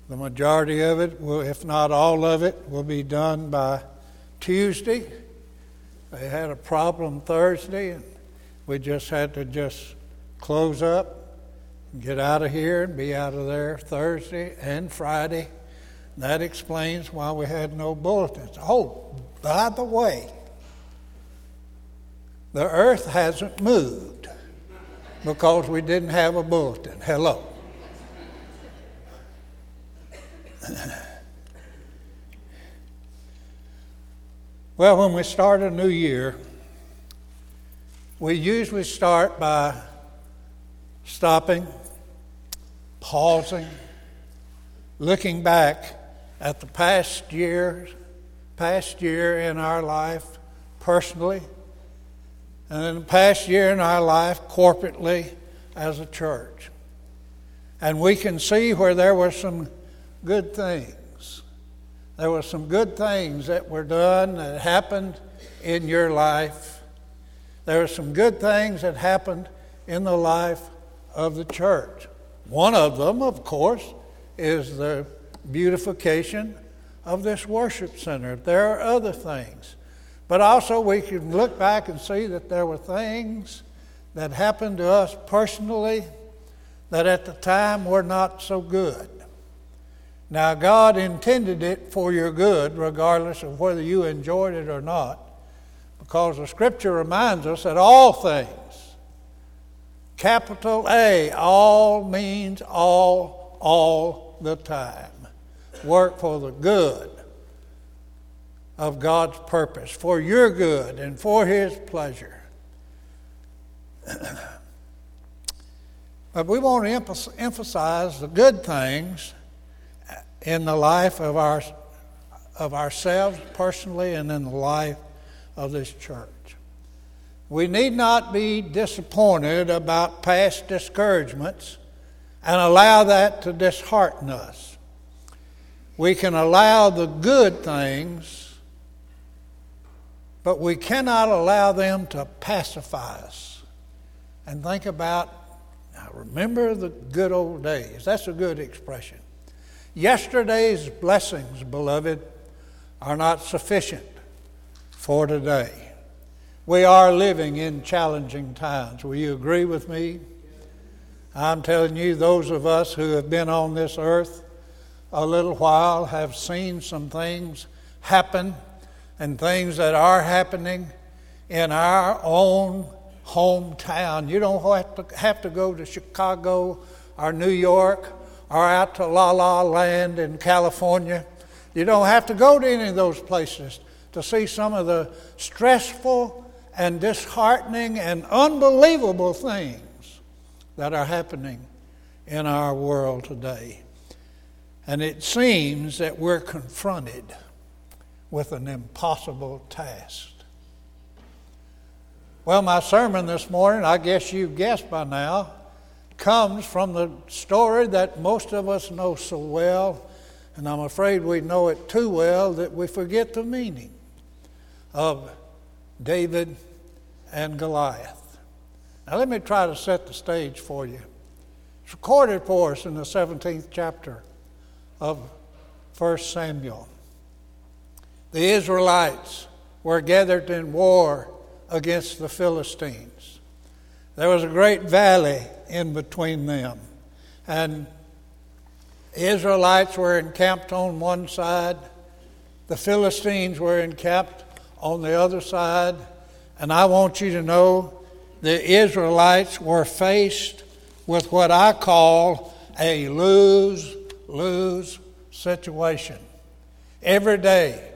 The majority of it, will, if not all of it, will be done by Tuesday. They had a problem Thursday, and we just had to close up, get out of here, and be out of there Thursday and Friday. That explains why we had no bulletins. Oh, by the way, the earth hasn't moved because we didn't have a bulletin. Hello. Well, when we start a new year, we usually start by stopping, pausing, looking back at the past year in our life personally, and then the past year in our life corporately as a church. And we can see where there were some good things. There were some good things that were done, that happened in your life. There were some good things that happened in the life of the church. One of them, of course, is the beautification of this worship center. There are other things. But also we can look back and see that there were things that happened to us personally that at the time were not so good. Now, God intended it for your good, regardless of whether you enjoyed it or not, because the Scripture reminds us that all things, capital A, all means all the time, work for the good of God's purpose, for your good and for His pleasure. But we want to emphasize the good things in the life of ourselves personally and in the life of this church. We need not be disappointed about past discouragements and allow that to dishearten us. We can allow the good things, but we cannot allow them to pacify us. And think about, now remember the good old days. That's a good expression. Yesterday's blessings, beloved, are not sufficient for today. We are living in challenging times. Will you agree with me? I'm telling you, those of us who have been on this earth a little while have seen some things happen and things that are happening in our own hometown. You don't have to go to Chicago or New York or out to La La Land in California. You don't have to go to any of those places to see some of the stressful and disheartening and unbelievable things that are happening in our world today. And it seems that we're confronted with an impossible task. Well, my sermon this morning, I guess you've guessed by now, comes from the story that most of us know so well, and I'm afraid we know it too well that we forget the meaning of David and Goliath. Now let me try to set the stage for you. It's recorded for us in the 17th chapter of 1 Samuel. The Israelites were gathered in war against the Philistines. There was a great valley in between them, and the Israelites were encamped on one side, the Philistines were encamped on the other side, and I want you to know the Israelites were faced with what I call a lose-lose situation. Every day,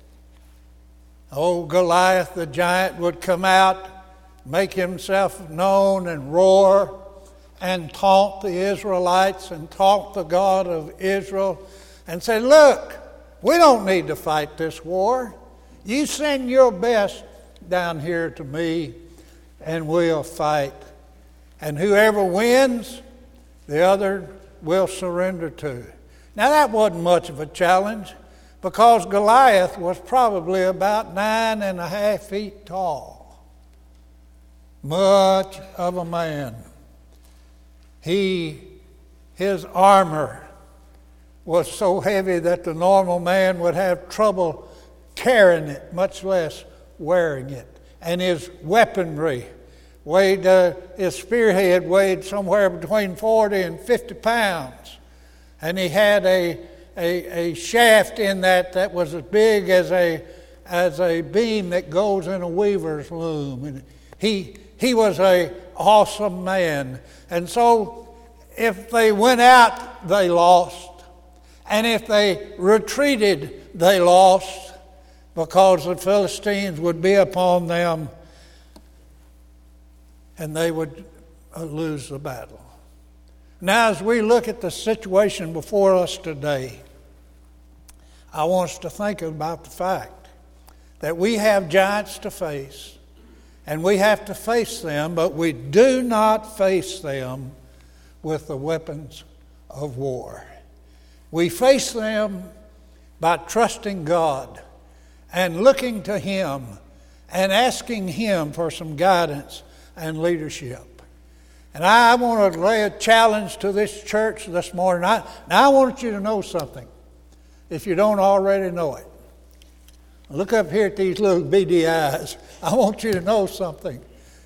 old Goliath the giant would come out, make himself known and roar and taunt the Israelites and taunt the God of Israel and say, look, we don't need to fight this war. You send your best down here to me and we'll fight. And whoever wins, the other will surrender to. Now that wasn't much of a challenge because Goliath was probably about 9.5 feet tall. Much of a man. His armor was so heavy that the normal man would have trouble carrying it, much less wearing it. And his weaponry weighed, his spearhead weighed somewhere between 40 and 50 pounds. And he had a shaft in that was as big as a beam that goes in a weaver's loom. And he was an awesome man. And so if they went out, they lost. And if they retreated, they lost, because the Philistines would be upon them and they would lose the battle. Now, as we look at the situation before us today, I want us to think about the fact that we have giants to face, and we have to face them, but we do not face them with the weapons of war. We face them by trusting God and looking to Him and asking Him for some guidance and leadership. And I want to lay a challenge to this church this morning. I want you to know something, if you don't already know it. Look up here at these little beady eyes. I want you to know something.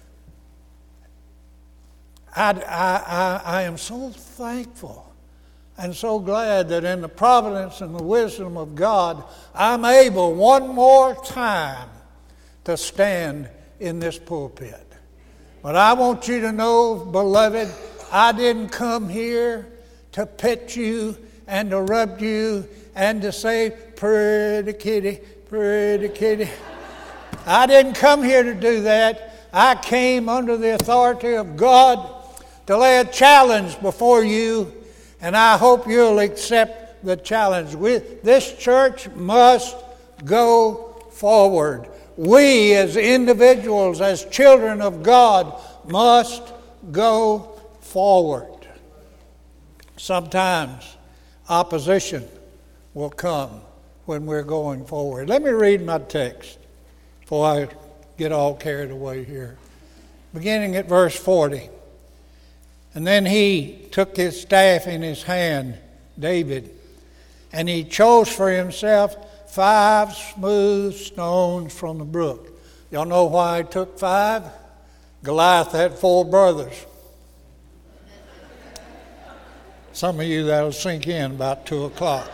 I am so thankful and so glad that in the providence and the wisdom of God, I'm able one more time to stand in this pulpit. But I want you to know, beloved, I didn't come here to pet you and to rub you and to say, pretty kitty, pretty kitty. I didn't come here to do that. I came under the authority of God to lay a challenge before you, and I hope you'll accept the challenge. This church must go forward. We as individuals, as children of God, must go forward. Sometimes opposition will come when we're going forward. Let me read my text before I get all carried away here. Beginning at verse 40. And then he took his staff in his hand, David, and he chose for himself 5 smooth stones from the brook. Y'all know why he took 5? Goliath had 4 brothers. Some of you, that'll sink in about 2 o'clock.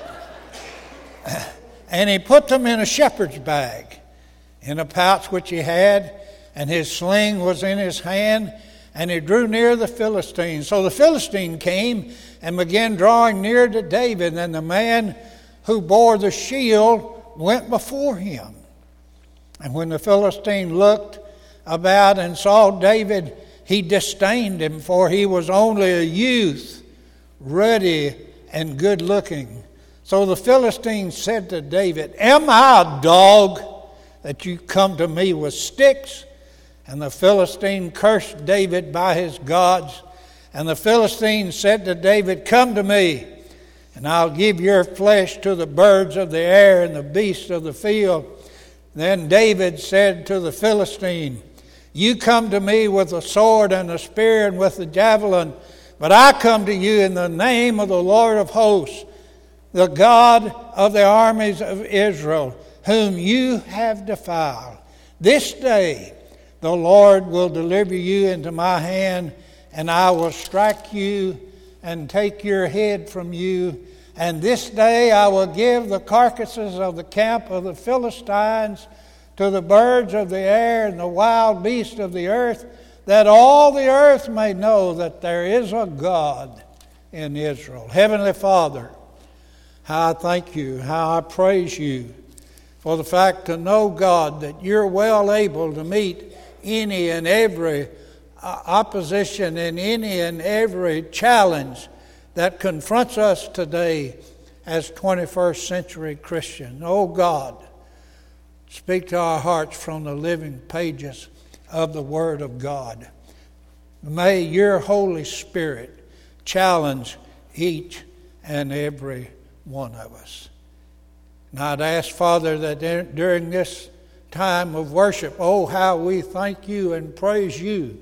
And he put them in a shepherd's bag, in a pouch which he had, and his sling was in his hand, and he drew near the Philistine. So the Philistine came and began drawing near to David, and the man who bore the shield went before him. And when the Philistine looked about and saw David, he disdained him, for he was only a youth, ruddy and good looking. So the Philistine said to David, "Am I a dog that you come to me with sticks?" And the Philistine cursed David by his gods. And the Philistine said to David, "Come to me, and I'll give your flesh to the birds of the air and the beasts of the field." Then David said to the Philistine, "You come to me with a sword and a spear and with a javelin, but I come to you in the name of the Lord of hosts, the God of the armies of Israel, whom you have defiled. This day the Lord will deliver you into my hand, and I will strike you and take your head from you. And this day I will give the carcasses of the camp of the Philistines to the birds of the air and the wild beasts of the earth, that all the earth may know that there is a God in Israel." Heavenly Father, how I thank you, how I praise you for the fact to know, God, that you're well able to meet any and every opposition and any and every challenge that confronts us today as 21st century Christians. Oh God, speak to our hearts from the living pages of the Word of God. May your Holy Spirit challenge each and every one of us. And I'd ask, Father, that during this time of worship, oh, how we thank you and praise you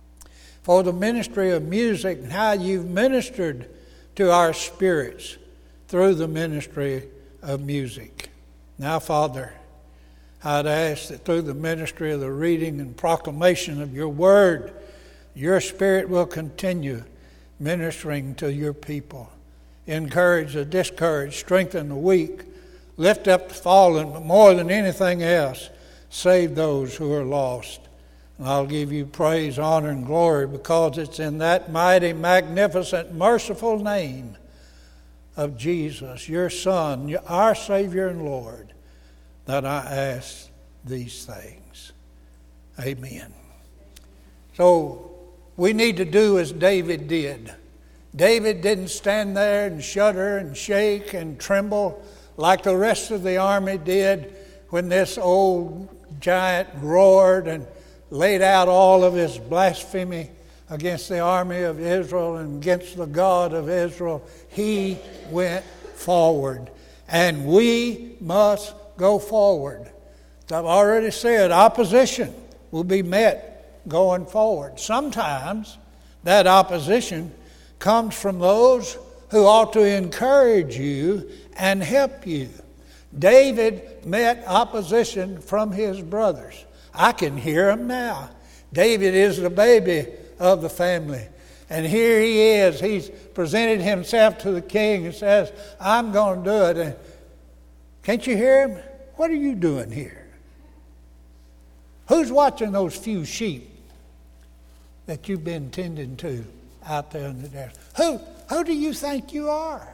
for the ministry of music and how you've ministered to our spirits through the ministry of music. Now, Father, I'd ask that through the ministry of the reading and proclamation of your word, your Spirit will continue ministering to your people. Encourage the discouraged, strengthen the weak, lift up the fallen, but more than anything else, save those who are lost. And I'll give you praise, honor, and glory because it's in that mighty, magnificent, merciful name of Jesus, your Son, our Savior and Lord, that I ask these things. Amen. So we need to do as David did. David didn't stand there and shudder and shake and tremble like the rest of the army did when this old giant roared and laid out all of his blasphemy against the army of Israel and against the God of Israel. He went forward. And we must go forward. As I've already said, opposition will be met going forward. Sometimes that opposition comes from those who ought to encourage you and help you. David met opposition from his brothers. I can hear him now. David is the baby of the family. And here he is. He's presented himself to the king and says, I'm going to do it. And can't you hear him? What are you doing here? Who's watching those few sheep that you've been tending to out there in the desert? Who do you think you are?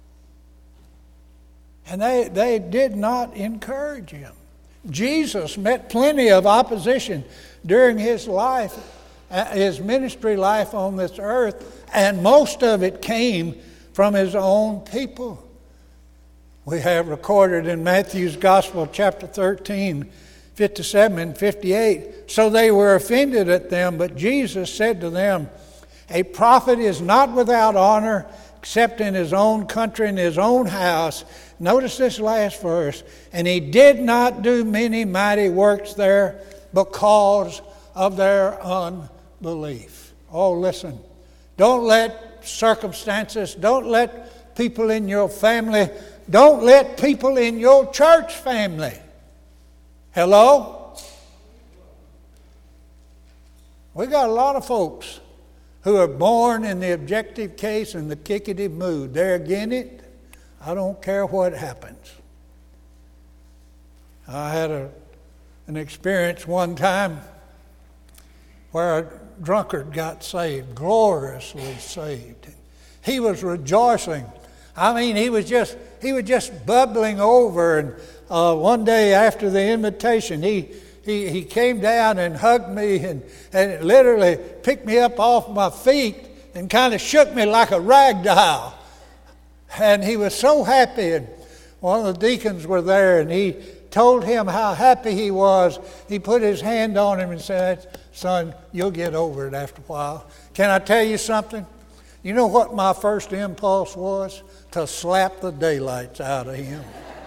And they did not encourage him. Jesus met plenty of opposition during his life, his ministry life on this earth, and most of it came from his own people. We have recorded in Matthew's Gospel, chapter 13, 57 and 58, so they were offended at them, but Jesus said to them, a prophet is not without honor except in his own country and his own house. Notice this last verse. And he did not do many mighty works there because of their unbelief. Oh, listen. Don't let circumstances, don't let people in your family, don't let people in your church family. Hello? We got a lot of folks who are born in the objective case and the kickative mood. They're against it. I don't care what happens. I had an experience one time where a drunkard got saved, gloriously saved. He was rejoicing. I mean, he was just bubbling over. And one day after the invitation, he came down and hugged me and literally picked me up off my feet and kind of shook me like a rag doll. And he was so happy. And one of the deacons were there, and he told him how happy he was. He put his hand on him and said, son, you'll get over it after a while. Can I tell you something? You know what my first impulse was? To slap the daylights out of him.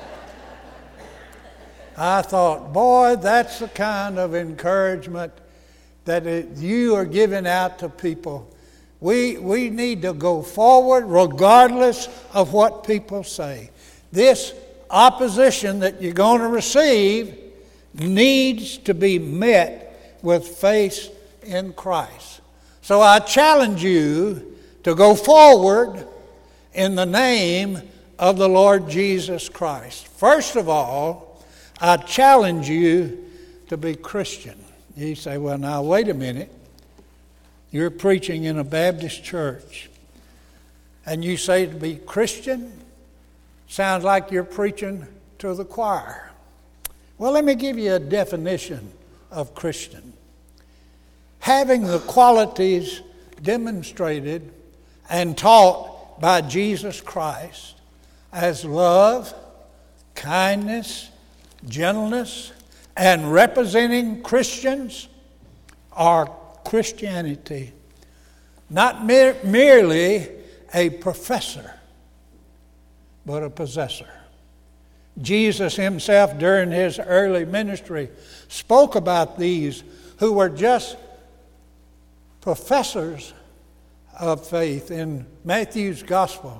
I thought, boy, that's the kind of encouragement that you are giving out to people. We need to go forward regardless of what people say. This opposition that you're going to receive needs to be met with faith in Christ. So I challenge you to go forward in the name of the Lord Jesus Christ. First of all, I challenge you to be Christian. You say, well, now, wait a minute. You're preaching in a Baptist church, and you say to be Christian? Sounds like you're preaching to the choir. Well, let me give you a definition of Christian. Having the qualities demonstrated and taught by Jesus Christ as love, kindness, gentleness, and representing Christians are Christianity. Not merely a professor, but a possessor. Jesus himself, during his early ministry, spoke about these who were just professors of faith. In Matthew's Gospel,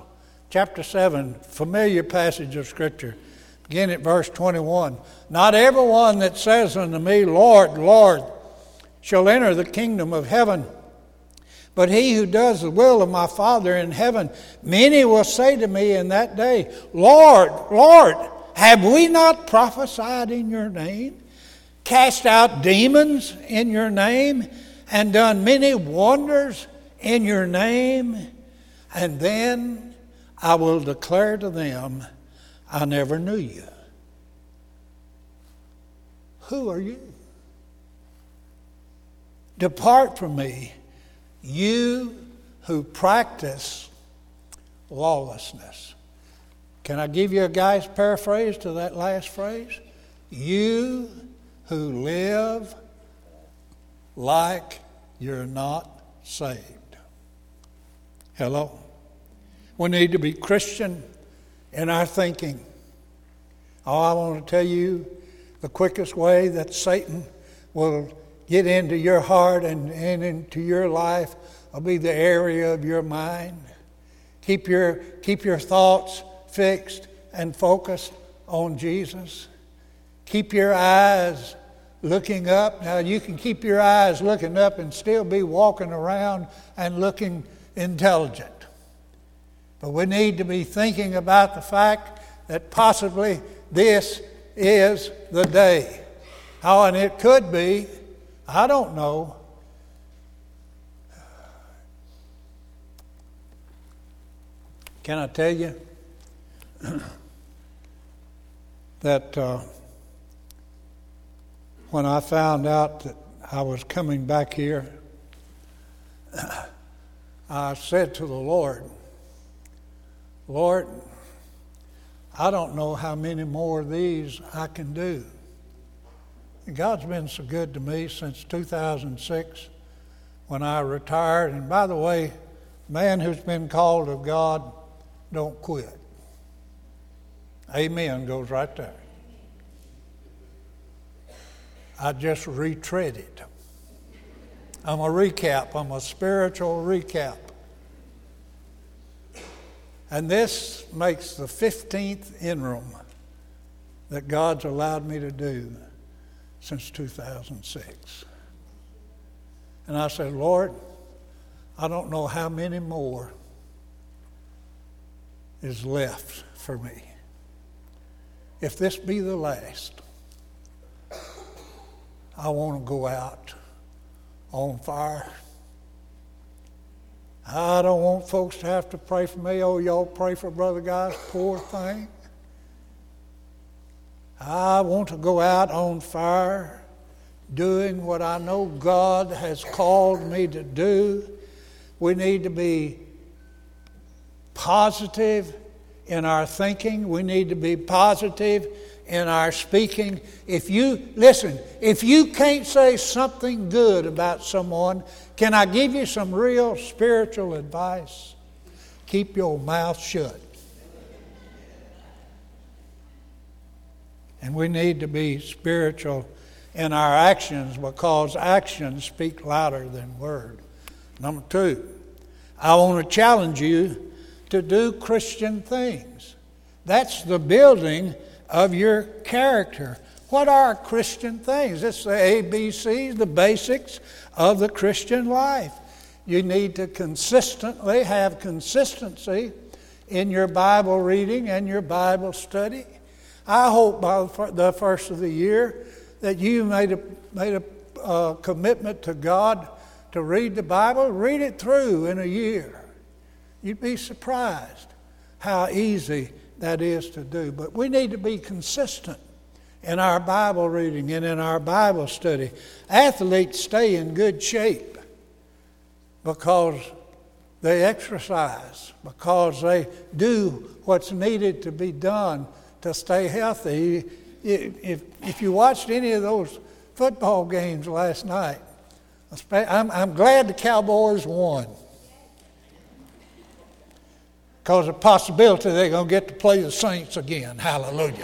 chapter 7, familiar passage of Scripture. Begin at verse 21. Not everyone that says unto me, Lord, Lord, shall enter the kingdom of heaven, but he who does the will of my Father in heaven. Many will say to me in that day, Lord, Lord, have we not prophesied in your name, cast out demons in your name, and done many wonders in your name? And then I will declare to them, I never knew you. Who are you? Depart from me, you who practice lawlessness. Can I give you a guy's paraphrase to that last phrase? You who live like you're not saved. Hello? We need to be Christian in our thinking. Oh, I want to tell you the quickest way that Satan will get into your heart and into your life will be the area of your mind. Keep your thoughts fixed and focused on Jesus. Keep your eyes looking up. Now, you can keep your eyes looking up and still be walking around and looking intelligent. But we need to be thinking about the fact that possibly this is the day. Oh, and it could be. I don't know. Can I tell you that when I found out that I was coming back here, I said to the Lord, Lord, I don't know how many more of these I can do. And God's been so good to me since 2006 when I retired. And by the way, man who's been called of God, don't quit. Amen goes right there. I just retreaded. I'm a recap. I'm a spiritual recap. And this makes the 15th interim that God's allowed me to do since 2006. And I said, Lord, I don't know how many more is left for me. If this be the last, I want to go out on fire. I don't want folks to have to pray for me. Oh, y'all pray for Brother Guy's poor thing. I want to go out on fire doing what I know God has called me to do. We need to be positive in our thinking. We need to be positive in our speaking. If you can't say something good about someone, can I give you some real spiritual advice? Keep your mouth shut. And we need to be spiritual in our actions because actions speak louder than words. Number 2, I want to challenge you to do Christian things. That's the building of your character. What are Christian things? It's the ABCs, the basics of the Christian life. You need to consistently have consistency in your Bible reading and your Bible study. I hope by the first of the year that you made a commitment to God to read the Bible. Read it through in a year. You'd be surprised how easy that is to do. But we need to be consistent in our Bible reading and in our Bible study. Athletes stay in good shape because they exercise, because they do what's needed to be done to stay healthy. If you watched any of those football games last night, I'm glad the Cowboys won. Because the possibility they're going to get to play the Saints again. Hallelujah.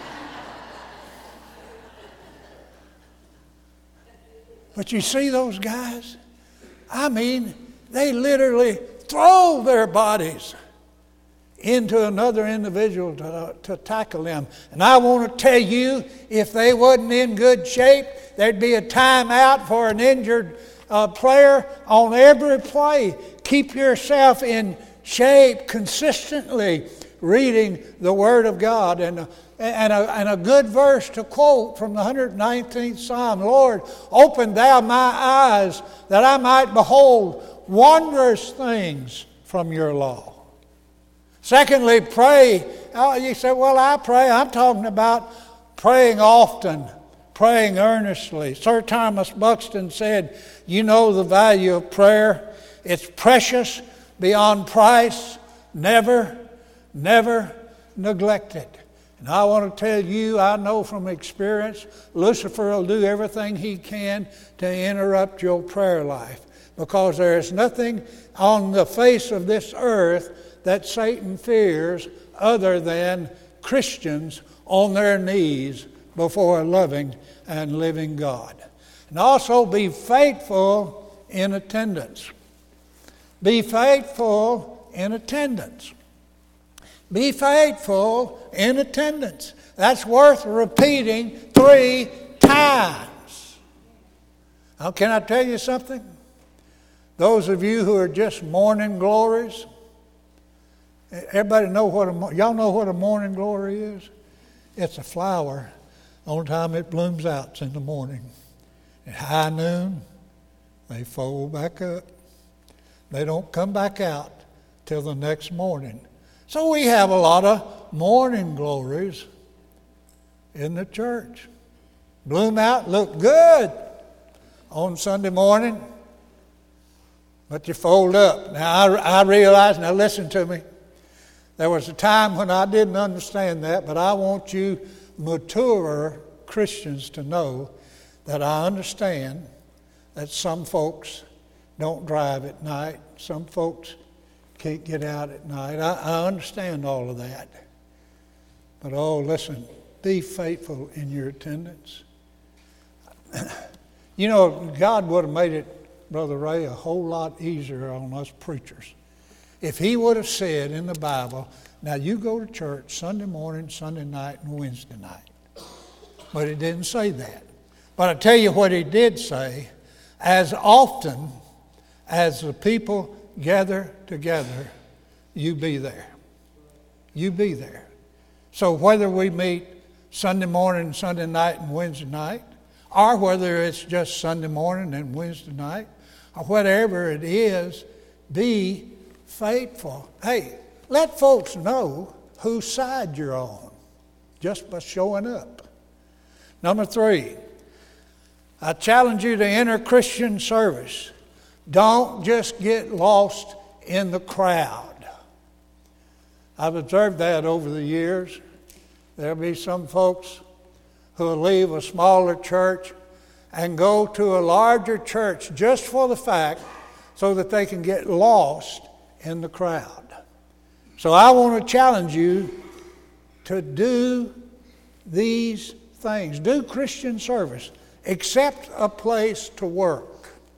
But you see those guys? I mean, they literally throw their bodies into another individual to tackle them. And I want to tell you, if they wasn't in good shape, there'd be a timeout for an injured player on every play. Keep yourself in shape consistently, reading the Word of God. And a good verse to quote from the 119th Psalm, Lord, open thou my eyes that I might behold wondrous things from your law. Secondly, pray. You say, well, I pray. I'm talking about praying often, praying earnestly. Sir Thomas Buxton said, you know the value of prayer. It's precious beyond price, never neglected. And I want to tell you, I know from experience, Lucifer will do everything he can to interrupt your prayer life, because there is nothing on the face of this earth that Satan fears other than Christians on their knees before a loving and living God. And also be faithful in attendance. Be faithful in attendance. Be faithful in attendance. That's worth repeating 3 times. Now, can I tell you something? Those of you who are just morning glories, everybody know y'all know what a morning glory is? It's a flower. The only time it blooms out is in the morning. At high noon, they fold back up. They don't come back out till the next morning. So we have a lot of morning glories in the church. Bloom out, look good on Sunday morning, but you fold up. Now I realize, now listen to me, there was a time when I didn't understand that, but I want you mature Christians to know that I understand that some folks don't drive at night, some folks can't get out at night. I understand all of that. But listen, be faithful in your attendance. You know, God would have made it, Brother Ray, a whole lot easier on us preachers if He would have said in the Bible, now you go to church Sunday morning, Sunday night, and Wednesday night. But He didn't say that. But I tell you what He did say, as often as the people gather together, you be there. You be there. So whether we meet Sunday morning, Sunday night, and Wednesday night, or whether it's just Sunday morning and Wednesday night, or whatever it is, be faithful. Hey, let folks know whose side you're on just by showing up. Number 3, I challenge you to enter Christian service. Don't just get lost in the crowd. I've observed that over the years. There'll be some folks who will leave a smaller church and go to a larger church just for the fact so that they can get lost in the crowd. So I want to challenge you to do these things. Do Christian service. Accept a place to work.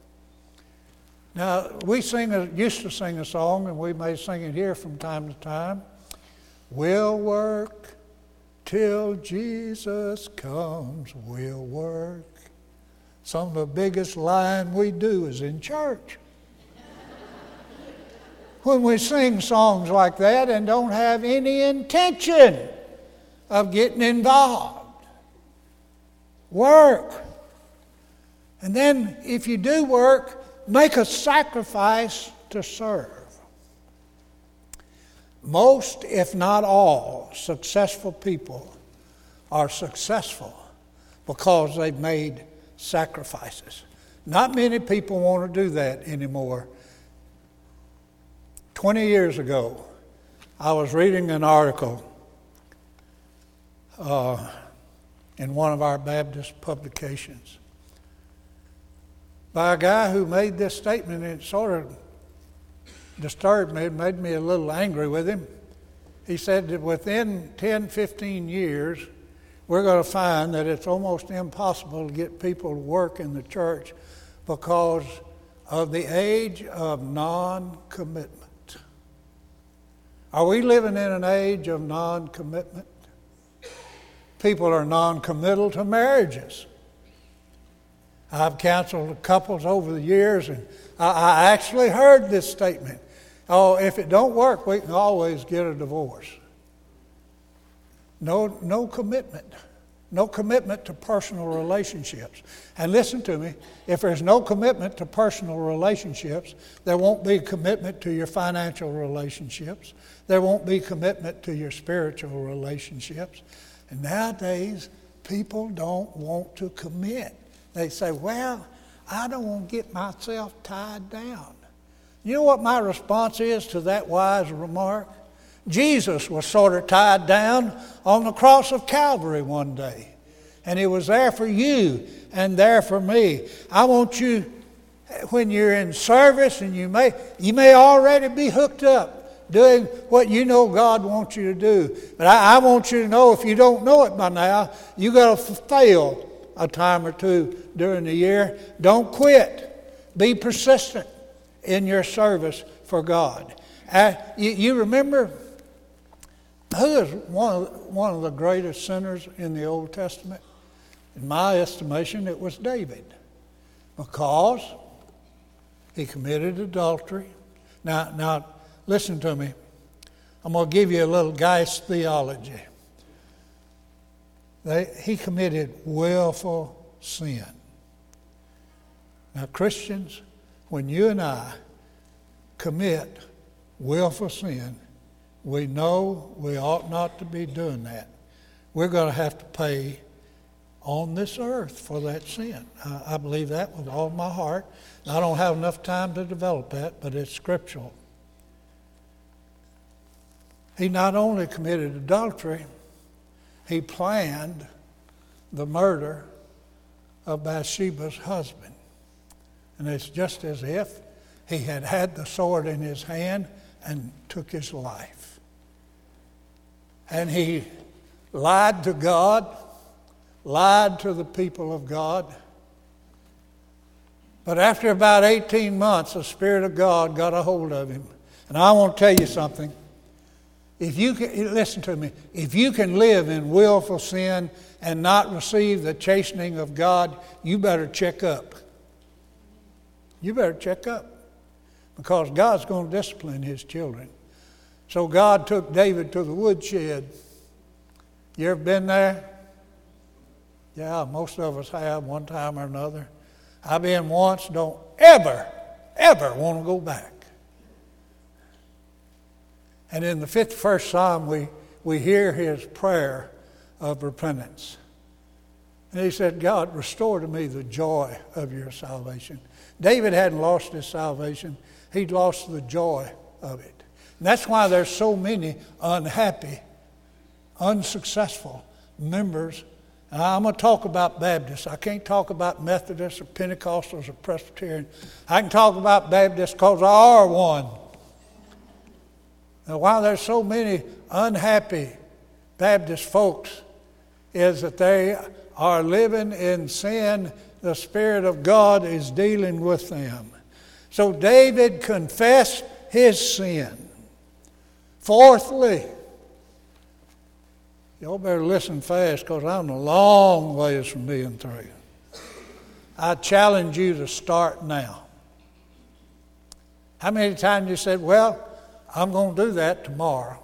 Now, we used to sing a song, and we may sing it here from time to time. We'll work till Jesus comes. We'll work. Some of the biggest lying we do is in church. When we sing songs like that and don't have any intention of getting involved. Work. And then if you do work, make a sacrifice to serve. Most, if not all, successful people are successful because they've made sacrifices. Not many people want to do that anymore. 20 years ago, I was reading an article in one of our Baptist publications by a guy who made this statement, and it sort of disturbed me. It made me a little angry with him. He said that within 10, 15 years, we're going to find that it's almost impossible to get people to work in the church because of the age of non-commitment. Are we living in an age of non-commitment? People are non-committal to marriages. I've counseled couples over the years, and I actually heard this statement. Oh, if it don't work, we can always get a divorce. No commitment. No commitment to personal relationships. And listen to me, if there's no commitment to personal relationships, there won't be commitment to your financial relationships. There won't be commitment to your spiritual relationships. And nowadays, people don't want to commit. They say, well, I don't want to get myself tied down. You know what my response is to that wise remark? Jesus was sort of tied down on the cross of Calvary one day. And He was there for you and there for me. I want you, when you're in service, and you may already be hooked up doing what you know God wants you to do. But I want you to know, if you don't know it by now, you got to fail a time or two during the year. Don't quit. Be persistent in your service for God. You remember who is one of the greatest sinners in the Old Testament? In my estimation, it was David, because he committed adultery. Now, listen to me. I'm going to give you a little Geist theology. He committed willful sin. Now, Christians, when you and I commit willful sin, we know we ought not to be doing that. We're going to have to pay on this earth for that sin. I believe that with all my heart. I don't have enough time to develop that, but it's scriptural. He not only committed adultery, he planned the murder of Bathsheba's husband. And it's just as if he had had the sword in his hand and took his life. And he lied to God, lied to the people of God. But after about 18 months, the Spirit of God got a hold of him. And I want to tell you something. If you can, listen to me, if you can live in willful sin and not receive the chastening of God, you better check up. You better check up. Because God's going to discipline His children. So God took David to the woodshed. You ever been there? Yeah, most of us have one time or another. I've been once, don't ever want to go back. And in the 51st Psalm, we hear his prayer of repentance. And he said, God, restore to me the joy of your salvation. David hadn't lost his salvation. He'd lost the joy of it. And that's why there's so many unhappy, unsuccessful members. And I'm going to talk about Baptists. I can't talk about Methodists or Pentecostals or Presbyterian. I can talk about Baptists because I are one. And why there's so many unhappy Baptist folks is that they are living in sin. The Spirit of God is dealing with them. So David confessed his sin. Fourthly, y'all better listen fast because I'm a long ways from being through. I challenge you to start now. How many times you said, well, I'm going to do that tomorrow?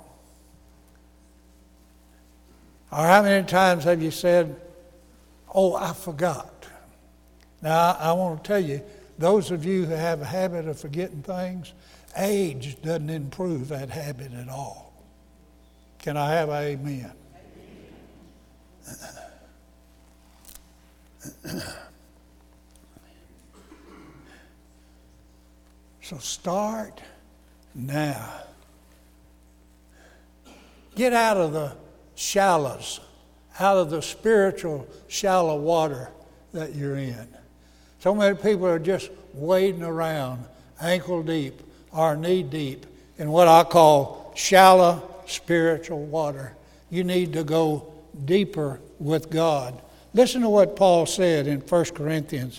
Or how many times have you said, oh, I forgot? Now, I want to tell you, those of you who have a habit of forgetting things, age doesn't improve that habit at all. Can I have an amen? So start now. Get out of the shallows, out of the spiritual shallow water that you're in. So many people are just wading around ankle deep or knee deep in what I call shallow spiritual water. You need to go deeper with God. Listen to what Paul said in 1 Corinthians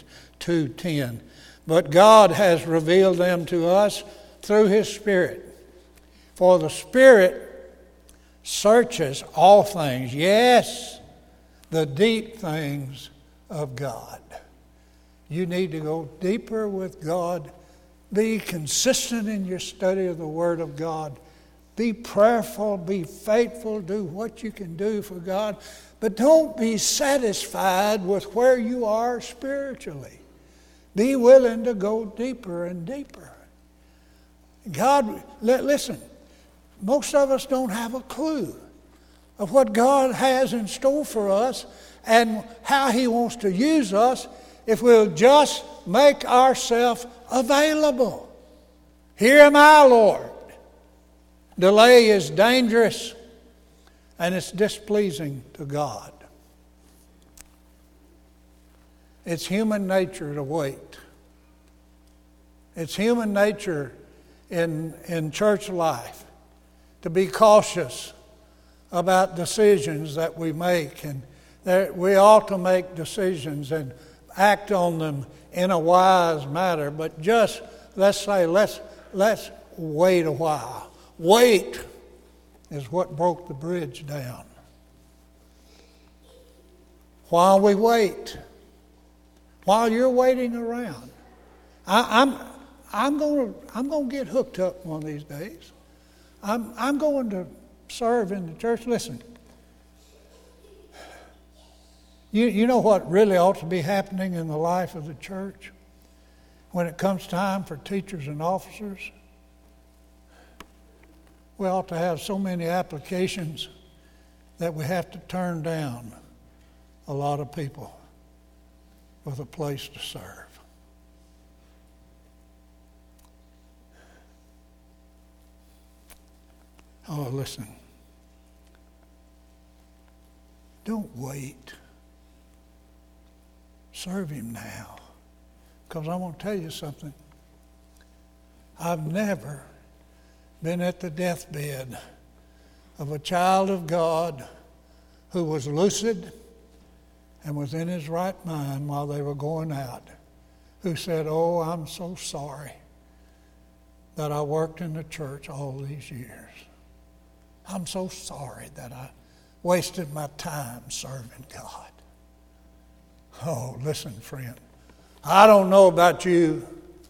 2:10. But God has revealed them to us through His Spirit. For the Spirit searches all things, yes, the deep things of God. You need to go deeper with God. Be consistent in your study of the Word of God. Be prayerful, be faithful, do what you can do for God. But don't be satisfied with where you are spiritually. Be willing to go deeper and deeper. God, listen, most of us don't have a clue of what God has in store for us and how He wants to use us if we'll just make ourselves available. Here am I, Lord. Delay is dangerous and it's displeasing to God. It's human nature to wait. It's human nature in church life to be cautious about decisions that we make, and that we ought to make decisions and act on them in a wise manner. But just let's wait a while. Wait is what broke the bridge down. While we wait, while you're waiting around, I'm going to get hooked up one of these days. I'm going to serve in the church. Listen, you know what really ought to be happening in the life of the church when it comes time for teachers and officers? We ought to have so many applications that we have to turn down a lot of people with a place to serve. Oh, listen. Don't wait. Serve Him now. Because I want to tell you something. I've never been at the deathbed of a child of God who was lucid and was in his right mind while they were going out, who said, "Oh, I'm so sorry that I worked in the church all these years. I'm so sorry that I wasted my time serving God." Oh, listen, friend. I don't know about you.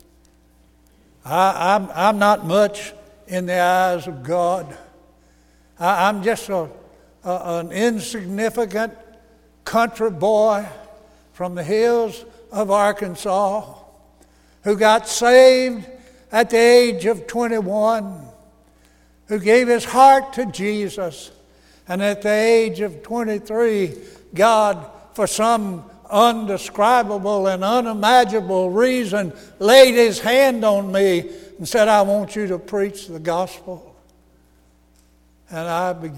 I'm not much in the eyes of God. I'm just an insignificant country boy from the hills of Arkansas who got saved at the age of 21, who gave his heart to Jesus, and at the age of 23, God, for some undescribable and unimaginable reason, laid His hand on me and said, "I want you to preach the gospel." And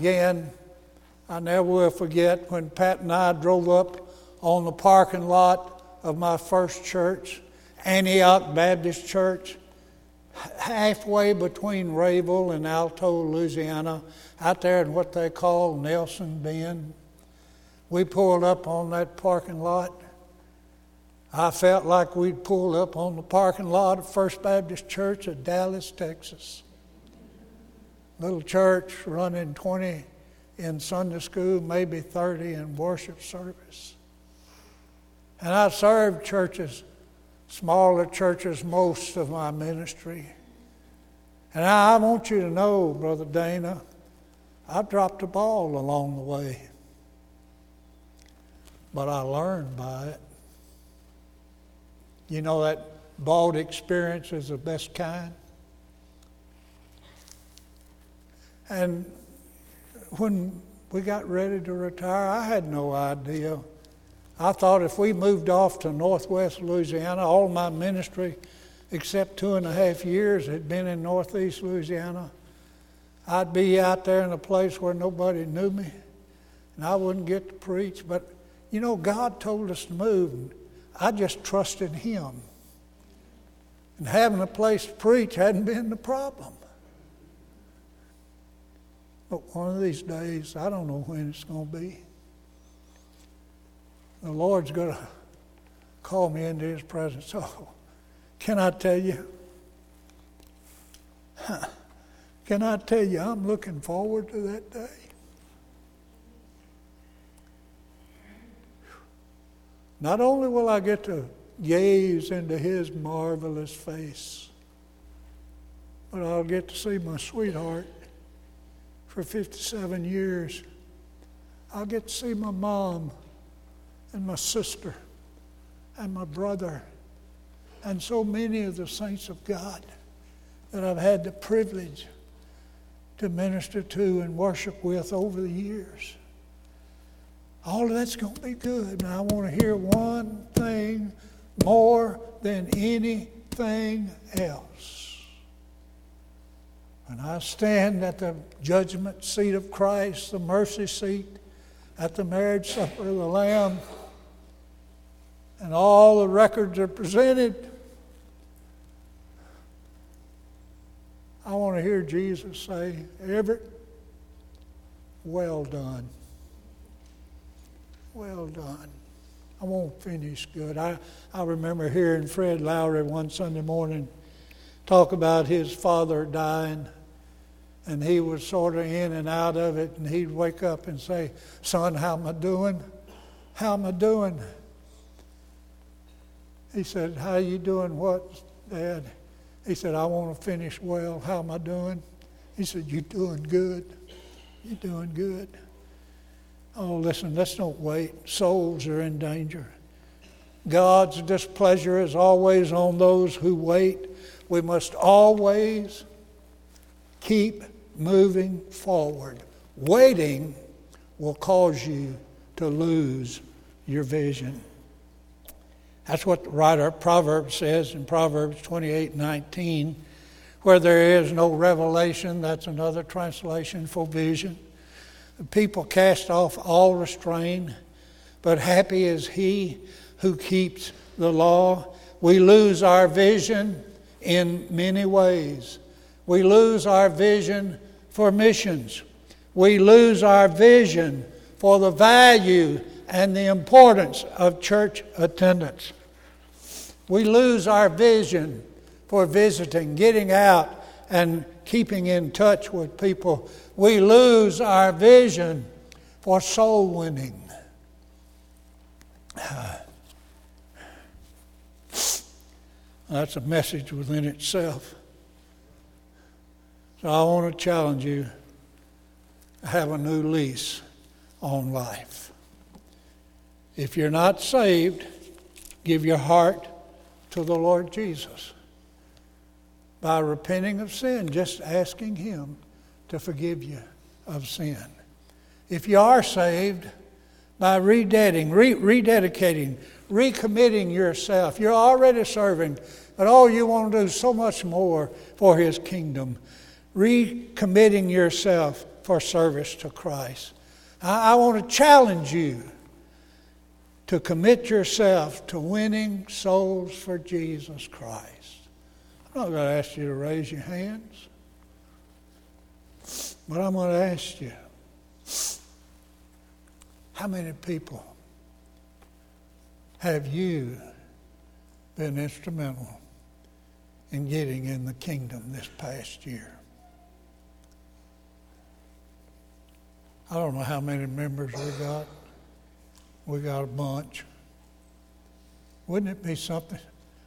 I never will forget when Pat and I drove up on the parking lot of my first church, Antioch Baptist Church, halfway between Rayville and Alto, Louisiana, out there in what they call Nelson Bend. We pulled up on that parking lot. I felt like we'd pulled up on the parking lot of First Baptist Church of Dallas, Texas. Little church running 20 in Sunday school, maybe 30 in worship service. And I served churches, smaller churches, most of my ministry. And I want you to know, Brother Dana, I dropped the ball along the way. But I learned by it. You know that bald experience is the best kind. And when we got ready to retire, I had no idea. I thought if we moved off to northwest Louisiana, all my ministry, except 2.5 years, had been in northeast Louisiana. I'd be out there in a place where nobody knew me, and I wouldn't get to preach. But, you know, God told us to move, and I just trusted Him. And having a place to preach hadn't been the problem. But one of these days, I don't know when it's going to be, the Lord's going to call me into His presence. Oh, can I tell you? Can I tell you, I'm looking forward to that day. Not only will I get to gaze into His marvelous face, but I'll get to see my sweetheart for 57 years. I'll get to see my mom and my sister and my brother and so many of the saints of God that I've had the privilege to minister to and worship with over the years. All of that's going to be good. And I want to hear one thing more than anything else. When I stand at the judgment seat of Christ, the mercy seat, at the marriage supper of the Lamb, and all the records are presented, I want to hear Jesus say, Everett, well done. Well done. I won't finish good. I remember hearing Fred Lowry one Sunday morning talk about his father dying, and he was sort of in and out of it, and he'd wake up and say, Son, how am I doing? How am I doing? He said, How you doing what, Dad? He said, I want to finish well. How am I doing? He said, You're doing good. You're doing good. Oh, listen, let's don't wait. Souls are in danger. God's displeasure is always on those who wait. We must always keep moving forward. Waiting will cause you to lose your vision. That's what the writer of Proverbs says in Proverbs 28:19, where there is no revelation. That's another translation for vision. The people cast off all restraint, but happy is he who keeps the law. We lose our vision in many ways. We lose our vision for missions. We lose our vision for the value and the importance of church attendance. We lose our vision for visiting, getting out and keeping in touch with people. We lose our vision for soul winning. That's a message within itself. So I want to challenge you to have a new lease on life. If you're not saved, give your heart to the Lord Jesus by repenting of sin, just asking Him to forgive you of sin. If you are saved, by rededicating, recommitting yourself. You're already serving, but all you want to do is so much more for His kingdom. Recommitting yourself for service to Christ. I want to challenge you to commit yourself to winning souls for Jesus Christ. I'm not going to ask you to raise your hands, but I'm going to ask you, how many people have you been instrumental in getting in the kingdom this past year? I don't know how many members we got. We got a bunch. Wouldn't it be something?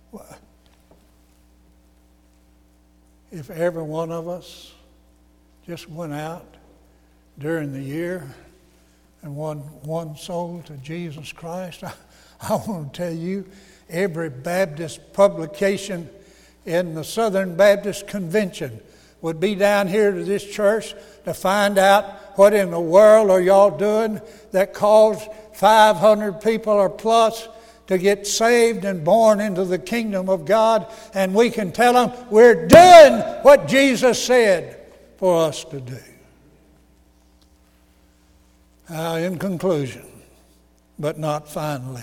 If every one of us just went out during the year and won one soul to Jesus Christ, I want to tell you, every Baptist publication in the Southern Baptist Convention would be down here to this church to find out what in the world are y'all doing that caused 500 people or plus to get saved and born into the kingdom of God. And we can tell them we're doing what Jesus said for us to do. In conclusion, but not finally,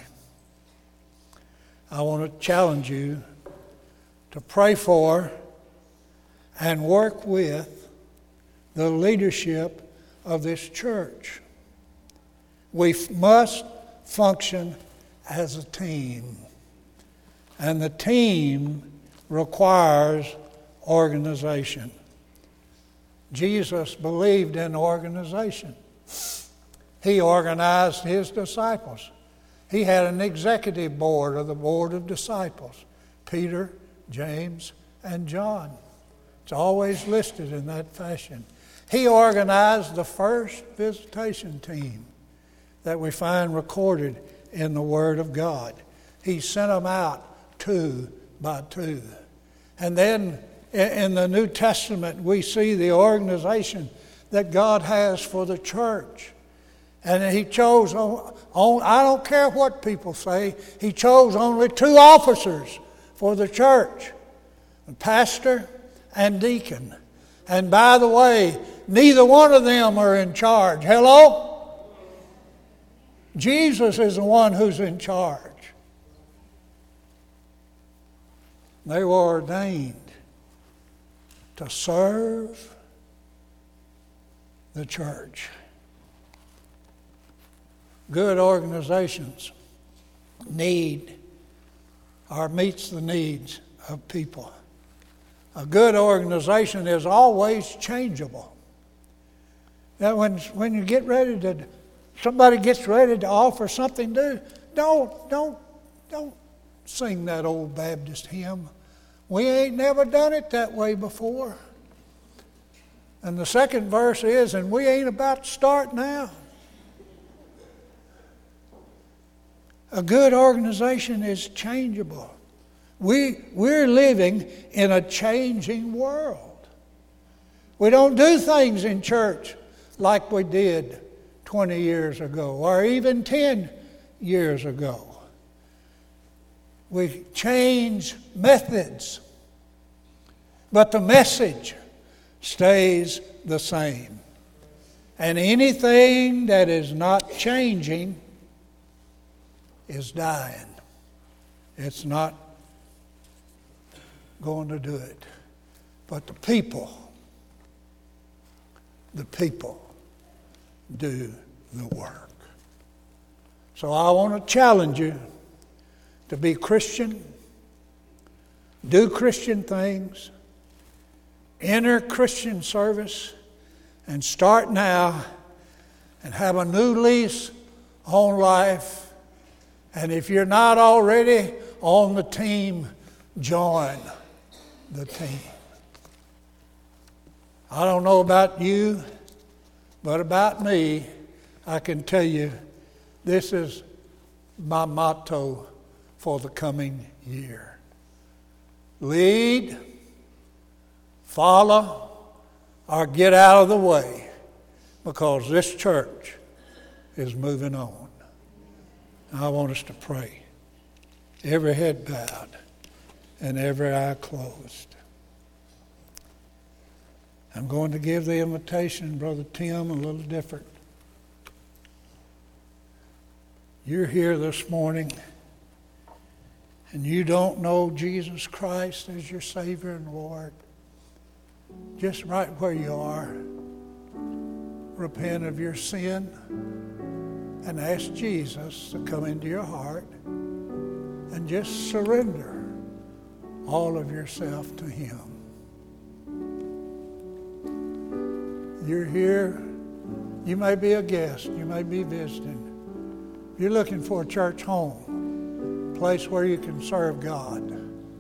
I want to challenge you to pray for and work with the leadership of this church. We must function as a team, and the team requires organization. Jesus believed in organization. He organized his disciples. He had an executive board of the board of disciples, Peter, James, and John. It's always listed in that fashion. He organized the first visitation team that we find recorded in the Word of God. He sent them out 2 by 2. And then in the New Testament, we see the organization that God has for the church. And he chose, I don't care what people say, he chose only 2 officers for the church, a pastor and deacon. And by the way, neither one of them are in charge. Hello? Jesus is the one who's in charge. They were ordained to serve the church. Good organizations meets the needs of people. A good organization is always changeable. Now, when you get ready to, somebody gets ready to offer something new, don't sing that old Baptist hymn. We ain't never done it that way before. And the second verse is, and we ain't about to start now. A good organization is changeable. We're living in a changing world. We don't do things in church like we did 20 years ago or even 10 years ago. We change methods, but the message stays the same. And anything that is not changing is dying. It's not going to do it. But the people do the work. So I want to challenge you to be Christian, do Christian things, enter Christian service, and start now and have a new lease on life. And if you're not already on the team, join the team. I don't know about you, but about me, I can tell you this is my motto for the coming year. Lead, follow, or get out of the way, because this church is moving on. I want us to pray. Every head bowed and every eye closed. I'm going to give the invitation, Brother Tim, a little different. You're here this morning and you don't know Jesus Christ as your Savior and Lord. Just right where you are, repent of your sin and ask Jesus to come into your heart and just surrender all of yourself to Him. You're here. You may be a guest. You may be visiting. You're looking for a church home, a place where you can serve God.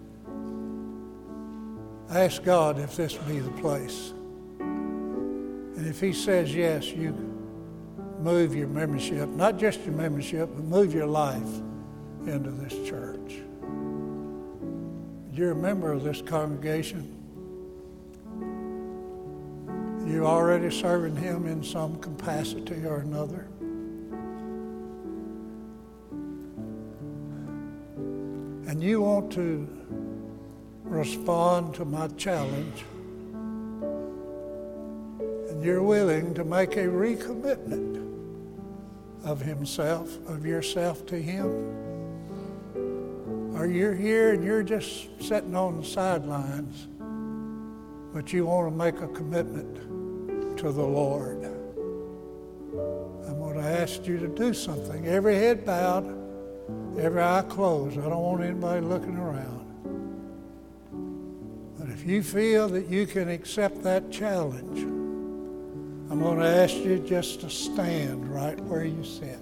Ask God if this be the place. And if He says yes, you move your membership, not just your membership, but move your life into this church. You're a member of this congregation. You're already serving Him in some capacity or another. And you want to respond to my challenge, and you're willing to make a recommitment of yourself to Him, or you're here and you're just sitting on the sidelines, but you want to make a commitment to the Lord. I'm going to ask you to do something. Every head bowed, every eye closed. I don't want anybody looking around. But if you feel that you can accept that challenge, I'm going to ask you just to stand right where you sit.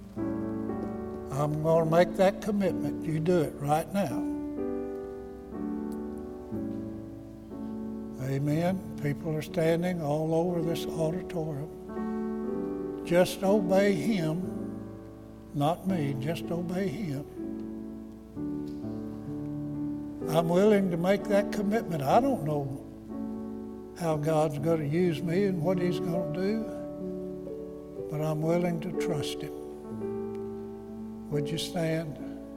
I'm going to make that commitment. You do it right now. Amen. People are standing all over this auditorium. Just obey Him, not me. Just obey Him. I'm willing to make that commitment. I don't know how God's going to use me and what He's going to do, but I'm willing to trust Him. Would you stand?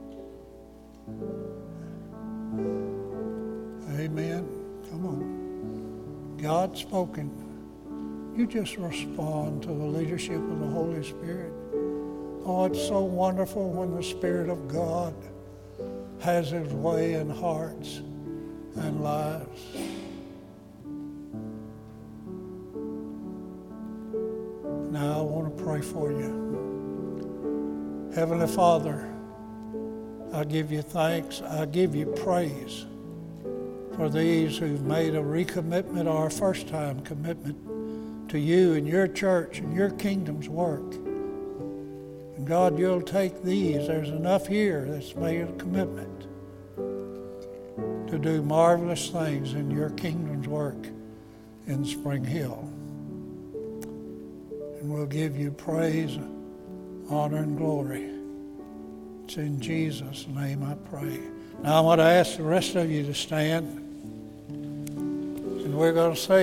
Amen. Come on. God's spoken. You just respond to the leadership of the Holy Spirit. Oh, it's so wonderful when the Spirit of God has His way in hearts and lives. Now I want to pray for you. Heavenly Father, I give you thanks. I give you praise for these who've made a recommitment or a first-time commitment to you and your church and your kingdom's work. And God, you'll take these. There's enough here that's made a commitment to do marvelous things in your kingdom's work in Spring Hill. And we'll give you praise, honor, and glory. It's in Jesus' name I pray. Now I'm going to ask the rest of you to stand. And we're going to say